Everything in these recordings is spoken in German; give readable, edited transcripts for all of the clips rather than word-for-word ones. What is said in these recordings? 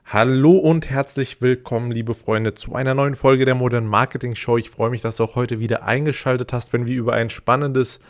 Hallo und herzlich willkommen, liebe Freunde, zu einer neuen Folge der Modern Marketing Show. Ich freue mich, dass du auch heute wieder eingeschaltet hast, wenn wir über ein spannendes,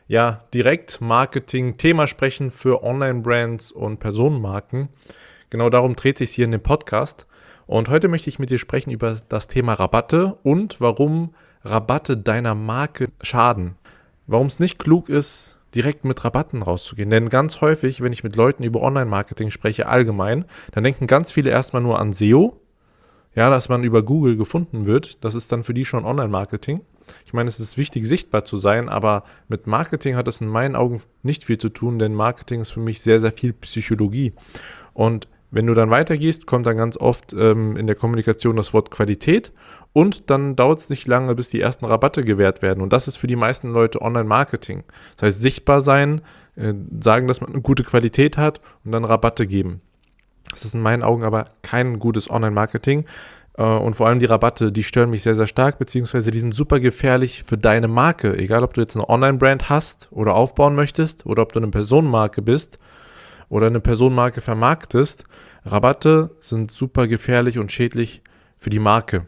Direkt-Marketing-Thema sprechen für Online-Brands und Personenmarken. Genau darum dreht sich hier in dem Podcast. Und heute möchte ich mit dir sprechen über das Thema Rabatte und warum Rabatte deiner Marke schaden. Warum es nicht klug ist, direkt mit Rabatten rauszugehen. Denn ganz häufig, wenn ich mit Leuten über Online-Marketing spreche, allgemein, dann denken ganz viele erstmal nur an SEO, ja, dass man über Google gefunden wird. Das ist dann für die schon Online-Marketing. Ich meine, es ist wichtig, sichtbar zu sein, aber mit Marketing hat es in meinen Augen nicht viel zu tun, denn Marketing ist für mich sehr, sehr viel Psychologie. Und wenn du dann weitergehst, kommt dann ganz oft in der Kommunikation das Wort Qualität und dann dauert es nicht lange, bis die ersten Rabatte gewährt werden. Und das ist für die meisten Leute Online-Marketing. Das heißt, sichtbar sein, sagen, dass man eine gute Qualität hat und dann Rabatte geben. Das ist in meinen Augen aber kein gutes Online-Marketing. Und vor allem die Rabatte, die stören mich sehr, sehr stark, beziehungsweise die sind super gefährlich für deine Marke. Egal, ob du jetzt eine Online-Brand hast oder aufbauen möchtest oder ob du eine Personenmarke bist oder eine Personenmarke vermarktest. Rabatte sind super gefährlich und schädlich für die Marke.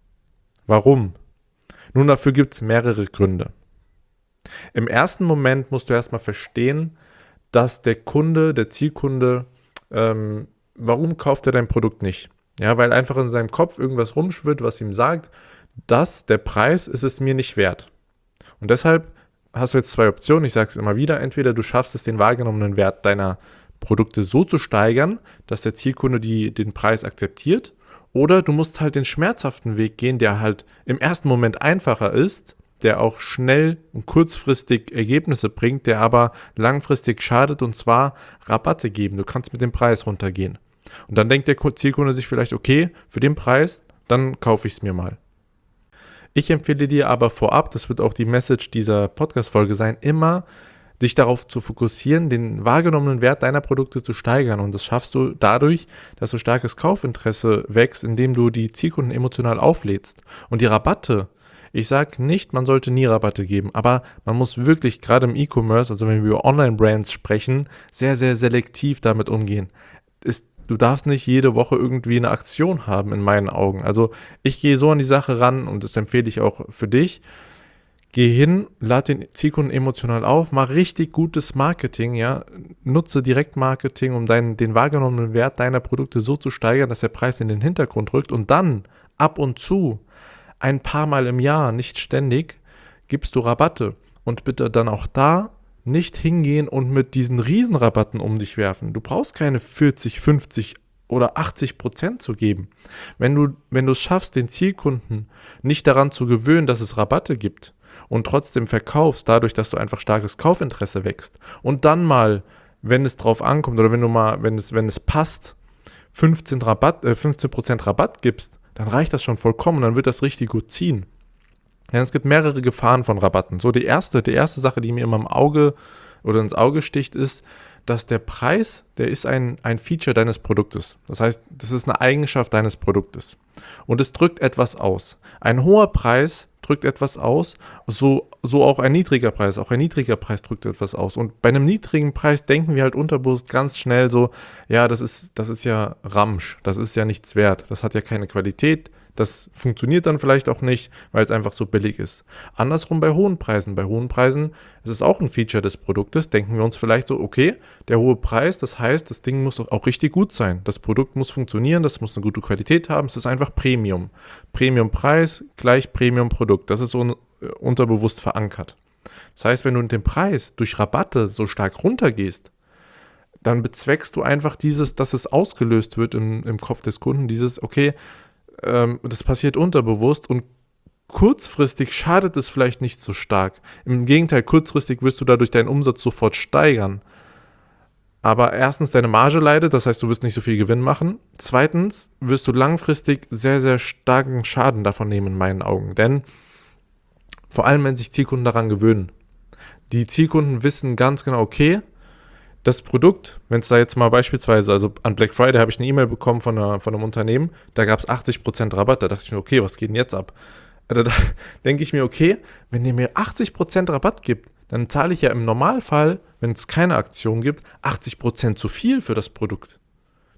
Warum? Nun, dafür gibt es mehrere Gründe. Im ersten Moment musst du erstmal verstehen, dass der Kunde, der Zielkunde, warum kauft er dein Produkt nicht? Ja, weil einfach in seinem Kopf irgendwas rumschwirrt, was ihm sagt, dass der Preis ist es mir nicht wert. Und deshalb hast du jetzt zwei Optionen, ich sage es immer wieder, entweder du schaffst es, den wahrgenommenen Wert deiner Produkte so zu steigern, dass der Zielkunde den Preis akzeptiert, oder du musst halt den schmerzhaften Weg gehen, der halt im ersten Moment einfacher ist, der auch schnell und kurzfristig Ergebnisse bringt, der aber langfristig schadet, und zwar Rabatte geben. Du kannst mit dem Preis runtergehen. Und dann denkt der Zielkunde sich vielleicht, okay, für den Preis, dann kaufe ich es mir mal. Ich empfehle dir aber vorab, das wird auch die Message dieser Podcast-Folge sein, immer dich darauf zu fokussieren, den wahrgenommenen Wert deiner Produkte zu steigern. Und das schaffst du dadurch, dass du starkes Kaufinteresse wächst, indem du die Zielkunden emotional auflädst. Und die Rabatte, ich sage nicht, man sollte nie Rabatte geben, aber man muss wirklich, gerade im E-Commerce, also wenn wir über Online-Brands sprechen, sehr, sehr selektiv damit umgehen. Du darfst nicht jede Woche irgendwie eine Aktion haben, in meinen Augen. Also ich gehe so an die Sache ran und das empfehle ich auch für dich. Geh hin, lad den Zielkunden emotional auf, mach richtig gutes Marketing, ja. Nutze Direktmarketing, um den wahrgenommenen Wert deiner Produkte so zu steigern, dass der Preis in den Hintergrund rückt, und dann ab und zu, ein paar Mal im Jahr, nicht ständig, gibst du Rabatte. Und bitte dann auch da nicht hingehen und mit diesen Riesenrabatten um dich werfen. Du brauchst keine 40, 50 oder 80% zu geben. Wenn du es schaffst, den Zielkunden nicht daran zu gewöhnen, dass es Rabatte gibt, und trotzdem verkaufst, dadurch, dass du einfach starkes Kaufinteresse wächst, und dann mal, wenn es drauf ankommt oder wenn es passt, 15% Rabatt gibst, dann reicht das schon vollkommen und dann wird das richtig gut ziehen. Ja, es gibt mehrere Gefahren von Rabatten. So, die erste Sache, die mir immer im Auge oder ins Auge sticht, ist, dass der Preis, der ist ein Feature deines Produktes. Das heißt, das ist eine Eigenschaft deines Produktes. Und es drückt etwas aus. Ein hoher Preis drückt etwas aus, so auch ein niedriger Preis. Auch ein niedriger Preis drückt etwas aus. Und bei einem niedrigen Preis denken wir halt unterbewusst ganz schnell so, ja, das ist ja Ramsch, das ist ja nichts wert, das hat ja keine Qualität. Das funktioniert dann vielleicht auch nicht, weil es einfach so billig ist. Andersrum bei hohen Preisen. Bei hohen Preisen ist es auch ein Feature des Produktes. Denken wir uns vielleicht so, okay, der hohe Preis, das heißt, das Ding muss auch richtig gut sein. Das Produkt muss funktionieren, das muss eine gute Qualität haben. Es ist einfach Premium. Premium-Preis gleich Premium-Produkt. Das ist so unterbewusst verankert. Das heißt, wenn du mit dem Preis durch Rabatte so stark runtergehst, dann bezweckst du einfach dass es ausgelöst wird im Kopf des Kunden, okay, das passiert unterbewusst, und kurzfristig schadet es vielleicht nicht so stark. Im Gegenteil, kurzfristig wirst du dadurch deinen Umsatz sofort steigern. Aber erstens, deine Marge leidet, das heißt, du wirst nicht so viel Gewinn machen. Zweitens, wirst du langfristig sehr, sehr starken Schaden davon nehmen, in meinen Augen. Denn vor allem, wenn sich Zielkunden daran gewöhnen. Die Zielkunden wissen ganz genau, okay, das Produkt, wenn es da jetzt mal beispielsweise, also an Black Friday habe ich eine E-Mail bekommen von einem Unternehmen, da gab es 80% Rabatt, da dachte ich mir, okay, was geht denn jetzt ab? Da denke ich mir, okay, wenn ihr mir 80% Rabatt gibt, dann zahle ich ja im Normalfall, wenn es keine Aktion gibt, 80% zu viel für das Produkt.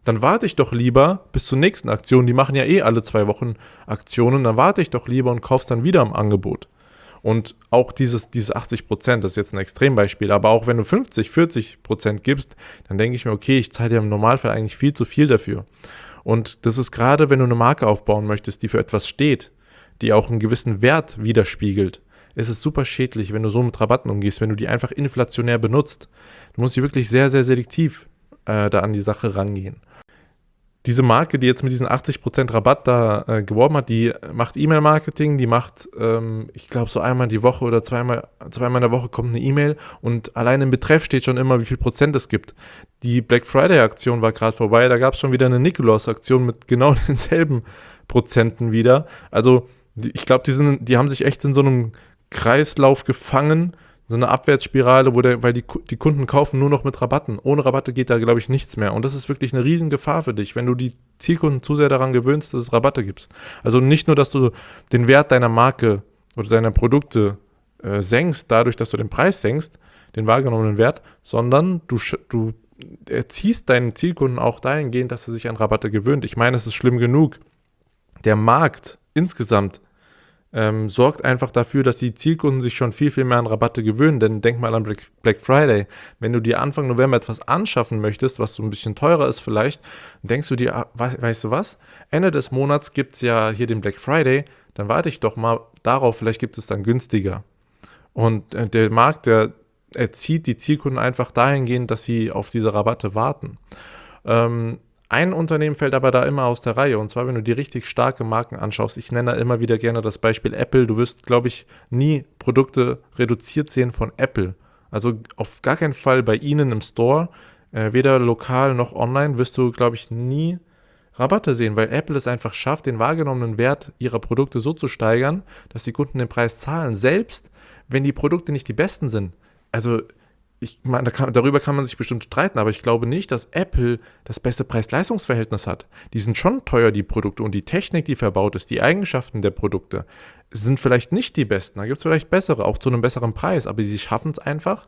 Dann warte ich doch lieber bis zur nächsten Aktion. Die machen ja alle 2 Wochen Aktionen. Dann warte ich doch lieber und kaufe es dann wieder im Angebot. Und auch diese 80%, das ist jetzt ein Extrembeispiel, aber auch wenn du 50, 40% gibst, dann denke ich mir, okay, ich zahle dir im Normalfall eigentlich viel zu viel dafür. Und das ist gerade, wenn du eine Marke aufbauen möchtest, die für etwas steht, die auch einen gewissen Wert widerspiegelt, ist es super schädlich, wenn du so mit Rabatten umgehst, wenn du die einfach inflationär benutzt. Du musst hier wirklich sehr, sehr selektiv da an die Sache rangehen. Diese Marke, die jetzt mit diesen 80% Rabatt da geworben hat, die macht E-Mail-Marketing, die macht, ich glaube, so einmal die Woche oder zweimal in der Woche kommt eine E-Mail und allein im Betreff steht schon immer, wie viel Prozent es gibt. Die Black Friday-Aktion war gerade vorbei, da gab es schon wieder eine Nikolaus-Aktion mit genau denselben Prozenten wieder. Also ich glaube, die haben sich echt in so einem Kreislauf gefangen, so eine Abwärtsspirale, weil die Kunden kaufen nur noch mit Rabatten. Ohne Rabatte geht da, glaube ich, nichts mehr. Und das ist wirklich eine riesen Gefahr für dich, wenn du die Zielkunden zu sehr daran gewöhnst, dass es Rabatte gibt. Also nicht nur, dass du den Wert deiner Marke oder deiner Produkte senkst, dadurch, dass du den Preis senkst, den wahrgenommenen Wert, sondern du erziehst deinen Zielkunden auch dahingehend, dass er sich an Rabatte gewöhnt. Ich meine, es ist schlimm genug. Der Markt insgesamt sorgt einfach dafür, dass die Zielkunden sich schon viel, viel mehr an Rabatte gewöhnen. Denn denk mal an Black Friday. Wenn du dir Anfang November etwas anschaffen möchtest, was so ein bisschen teurer ist vielleicht, denkst du dir, weißt du was? Ende des Monats gibt es ja hier den Black Friday, dann warte ich doch mal darauf, vielleicht gibt es dann günstiger. Und der Markt, der erzieht die Zielkunden einfach dahingehend, dass sie auf diese Rabatte warten. Ein Unternehmen fällt aber da immer aus der Reihe, und zwar, wenn du die richtig starke Marken anschaust. Ich nenne da immer wieder gerne das Beispiel Apple. Du wirst, glaube ich, nie Produkte reduziert sehen von Apple. Also auf gar keinen Fall bei ihnen im Store, weder lokal noch online, wirst du, glaube ich, nie Rabatte sehen, weil Apple es einfach schafft, den wahrgenommenen Wert ihrer Produkte so zu steigern, dass die Kunden den Preis zahlen, selbst wenn die Produkte nicht die besten sind. Also ich meine, darüber kann man sich bestimmt streiten, aber ich glaube nicht, dass Apple das beste Preis-Leistungs-Verhältnis hat. Die sind schon teuer, die Produkte, und die Technik, die verbaut ist, die Eigenschaften der Produkte sind vielleicht nicht die besten. Da gibt es vielleicht bessere, auch zu einem besseren Preis, aber sie schaffen es einfach,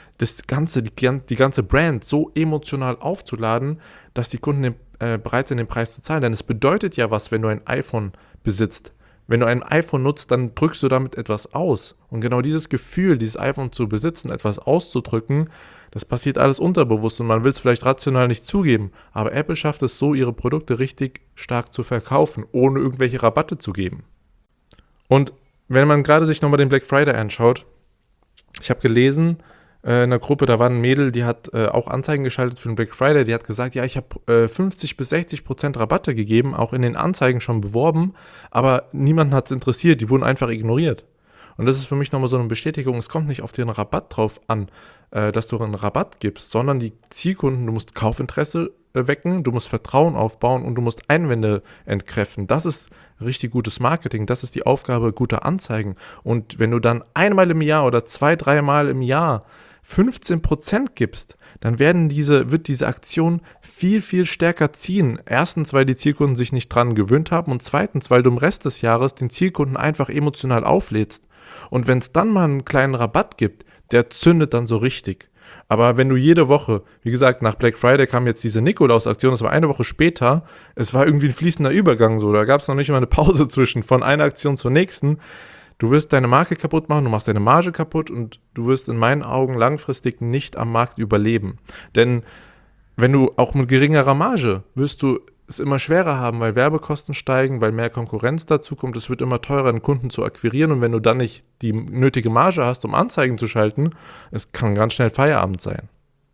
die ganze Brand so emotional aufzuladen, dass die Kunden bereit sind, den Preis zu zahlen. Denn es bedeutet ja was, wenn du ein iPhone besitzt. Wenn du ein iPhone nutzt, dann drückst du damit etwas aus. Und genau dieses Gefühl, dieses iPhone zu besitzen, etwas auszudrücken, das passiert alles unterbewusst und man will es vielleicht rational nicht zugeben. Aber Apple schafft es so, ihre Produkte richtig stark zu verkaufen, ohne irgendwelche Rabatte zu geben. Und wenn man gerade sich nochmal den Black Friday anschaut, ich habe gelesen, in einer Gruppe, da war ein Mädel, die hat auch Anzeigen geschaltet für den Black Friday, die hat gesagt, ja, ich habe 50-60% Rabatte gegeben, auch in den Anzeigen schon beworben, aber niemanden hat es interessiert, die wurden einfach ignoriert. Und das ist für mich nochmal so eine Bestätigung, es kommt nicht auf den Rabatt drauf an, dass du einen Rabatt gibst, sondern die Zielkunden, du musst Kaufinteresse wecken, du musst Vertrauen aufbauen und du musst Einwände entkräften. Das ist richtig gutes Marketing, das ist die Aufgabe guter Anzeigen. Und wenn du dann einmal im Jahr oder 2-3 Mal im Jahr 15% gibst, dann wird diese Aktion viel, viel stärker ziehen. Erstens, weil die Zielkunden sich nicht dran gewöhnt haben, und zweitens, weil du im Rest des Jahres den Zielkunden einfach emotional auflädst. Und wenn es dann mal einen kleinen Rabatt gibt, der zündet dann so richtig. Aber wenn du jede Woche, wie gesagt, nach Black Friday kam jetzt diese Nikolaus-Aktion, das war eine Woche später, es war irgendwie ein fließender Übergang so, da gab es noch nicht mal eine Pause zwischen von einer Aktion zur nächsten. Du wirst deine Marke kaputt machen, du machst deine Marge kaputt und du wirst in meinen Augen langfristig nicht am Markt überleben. Denn wenn du auch mit geringerer Marge, wirst du es immer schwerer haben, weil Werbekosten steigen, weil mehr Konkurrenz dazu kommt. Es wird immer teurer, einen Kunden zu akquirieren, und wenn du dann nicht die nötige Marge hast, um Anzeigen zu schalten, es kann ganz schnell Feierabend sein.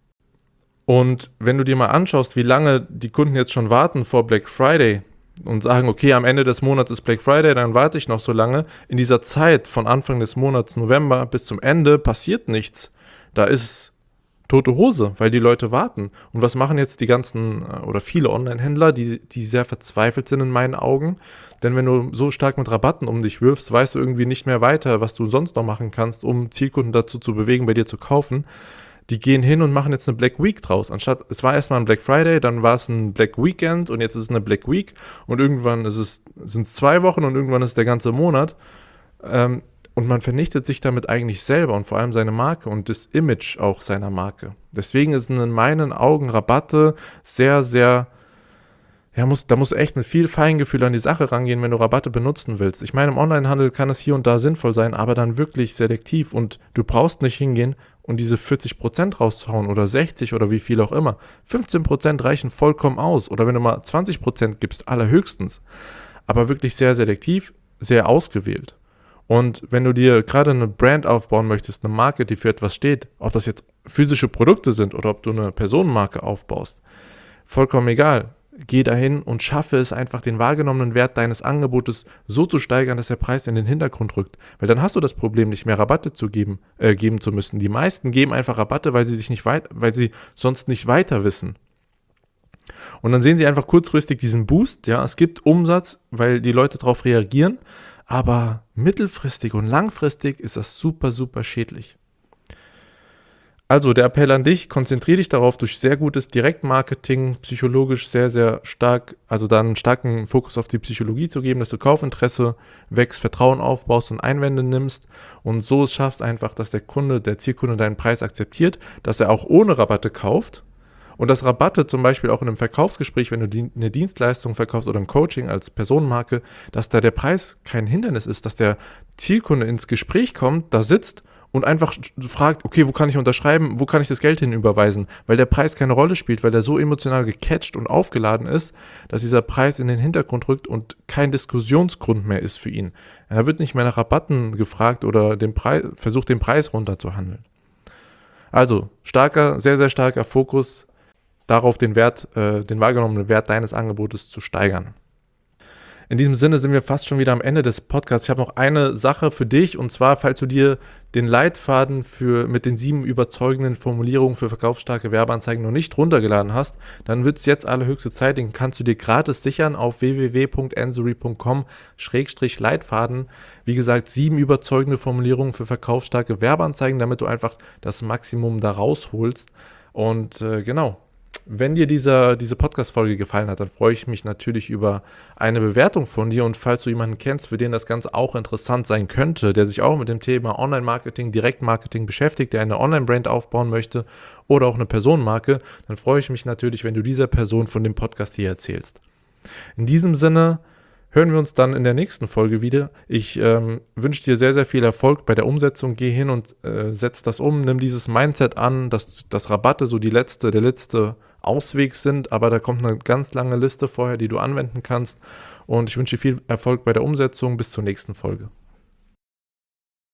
Und wenn du dir mal anschaust, wie lange die Kunden jetzt schon warten vor Black Friday, und sagen, okay, am Ende des Monats ist Black Friday, dann warte ich noch so lange. In dieser Zeit von Anfang des Monats November bis zum Ende passiert nichts. Da ist tote Hose, weil die Leute warten. Und was machen jetzt die ganzen oder viele Online-Händler, die sehr verzweifelt sind in meinen Augen? Denn wenn du so stark mit Rabatten um dich wirfst, weißt du irgendwie nicht mehr weiter, was du sonst noch machen kannst, um Zielkunden dazu zu bewegen, bei dir zu kaufen. Die gehen hin und machen jetzt eine Black Week draus. Es war erstmal ein Black Friday, dann war es ein Black Weekend und jetzt ist es eine Black Week und irgendwann sind es 2 Wochen und irgendwann ist es der ganze Monat. Und man vernichtet sich damit eigentlich selber und vor allem seine Marke und das Image auch seiner Marke. Deswegen sind in meinen Augen Rabatte sehr, sehr da musst du echt mit viel Feingefühl an die Sache rangehen, wenn du Rabatte benutzen willst. Ich meine, im Onlinehandel kann es hier und da sinnvoll sein, aber dann wirklich selektiv und du brauchst nicht hingehen und diese 40% rauszuhauen oder 60 oder wie viel auch immer. 15% reichen vollkommen aus oder wenn du mal 20% gibst, allerhöchstens. Aber wirklich sehr selektiv, sehr ausgewählt. Und wenn du dir gerade eine Brand aufbauen möchtest, eine Marke, die für etwas steht, ob das jetzt physische Produkte sind oder ob du eine Personenmarke aufbaust, vollkommen egal. Geh dahin und schaffe es einfach, den wahrgenommenen Wert deines Angebotes so zu steigern, dass der Preis in den Hintergrund rückt. Weil dann hast du das Problem, nicht mehr Rabatte geben zu müssen. Die meisten geben einfach Rabatte, weil sie sonst nicht weiter wissen. Und dann sehen sie einfach kurzfristig diesen Boost. Ja, es gibt Umsatz, weil die Leute darauf reagieren. Aber mittelfristig und langfristig ist das super, super schädlich. Also der Appell an dich, konzentriere dich darauf, durch sehr gutes Direktmarketing, psychologisch sehr, sehr stark, also dann einen starken Fokus auf die Psychologie zu geben, dass du Kaufinteresse wächst, Vertrauen aufbaust und Einwände nimmst und so es schaffst einfach, dass der Zielkunde deinen Preis akzeptiert, dass er auch ohne Rabatte kauft und dass Rabatte zum Beispiel auch in einem Verkaufsgespräch, wenn du eine Dienstleistung verkaufst oder ein Coaching als Personenmarke, dass da der Preis kein Hindernis ist, dass der Zielkunde ins Gespräch kommt, da sitzt und einfach fragt, okay, wo kann ich unterschreiben, wo kann ich das Geld hinüberweisen, weil der Preis keine Rolle spielt, weil der so emotional gecatcht und aufgeladen ist, dass dieser Preis in den Hintergrund rückt und kein Diskussionsgrund mehr ist für ihn. Er wird nicht mehr nach Rabatten gefragt oder versucht den Preis runterzuhandeln. Also, sehr, sehr starker Fokus darauf, den wahrgenommenen Wert deines Angebotes zu steigern. In diesem Sinne sind wir fast schon wieder am Ende des Podcasts. Ich habe noch eine Sache für dich und zwar, falls du dir den Leitfaden mit den 7 überzeugenden Formulierungen für verkaufsstarke Werbeanzeigen noch nicht runtergeladen hast, dann wird es jetzt allerhöchste Zeit, den kannst du dir gratis sichern auf www.ansory.com/Leitfaden. Wie gesagt, 7 überzeugende Formulierungen für verkaufsstarke Werbeanzeigen, damit du einfach das Maximum da rausholst. Und genau. Wenn dir diese Podcast-Folge gefallen hat, dann freue ich mich natürlich über eine Bewertung von dir und falls du jemanden kennst, für den das Ganze auch interessant sein könnte, der sich auch mit dem Thema Online-Marketing, Direktmarketing beschäftigt, der eine Online-Brand aufbauen möchte oder auch eine Personenmarke, dann freue ich mich natürlich, wenn du dieser Person von dem Podcast hier erzählst. In diesem Sinne hören wir uns dann in der nächsten Folge wieder. Ich wünsche dir sehr, sehr viel Erfolg bei der Umsetzung. Geh hin und setz das um. Nimm dieses Mindset an, dass Rabatte so der letzte Ausweg sind, aber da kommt eine ganz lange Liste vorher, die du anwenden kannst. Und ich wünsche dir viel Erfolg bei der Umsetzung. Bis zur nächsten Folge.